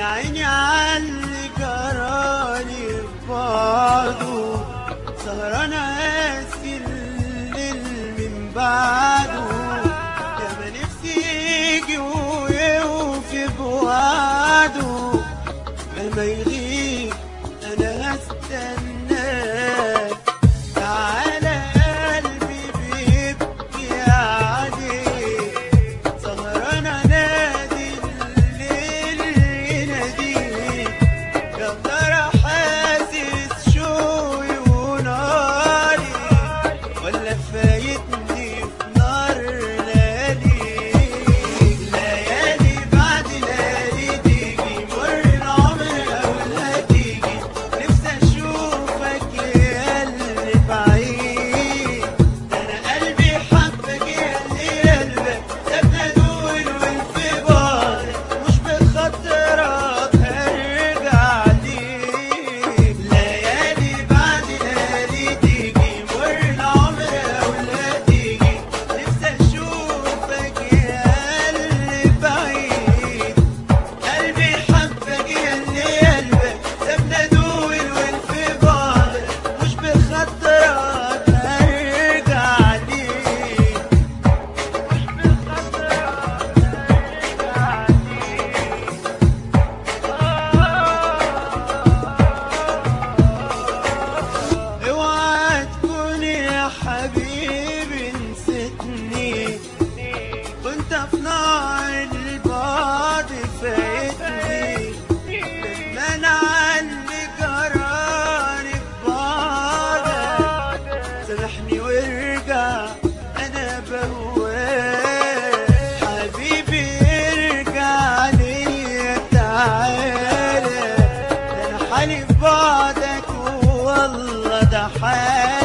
عيني عاللي جرالي في بعضه، سهران قاسي الليل من بعده، ياما نفسي يجي ويوفي بوعده، مهما يغيب انا هستناه. تعالى قلبي بيبكي عليك، سهران انادي الليل يناديك، يا ترى حاسس شوقي وناري ولا فايتني في نار لياليك. ليالي بعد ليالي تيجي، مر العمر قبلها تيجي، نفسي اشوفك يا اللي بعيد، ده انا قلبي حبك يا اللي قلبك سابنا دول والانفجار، مش بخاطرك هرجع ليك. ليالي بعد ليالي تيجي، مر العمر قبلها تيجي، نفسي اشوفك يا اللي بعيد، قلبي حبك يا اللي قلبك سابنا دول وانفجار، مش بخاطرك هرجع ليك، مش بخاطرك هرجع ليك. اوعى تكون يا حبيبي نسيتني، وانت في نار البعد فايتني، ندمان على اللي جرالي في بعدك، سامحني وارجع انا بهواك، حبيبي ارجع ليا تعالى، ده انا حالي في بعدك والله ده حالي.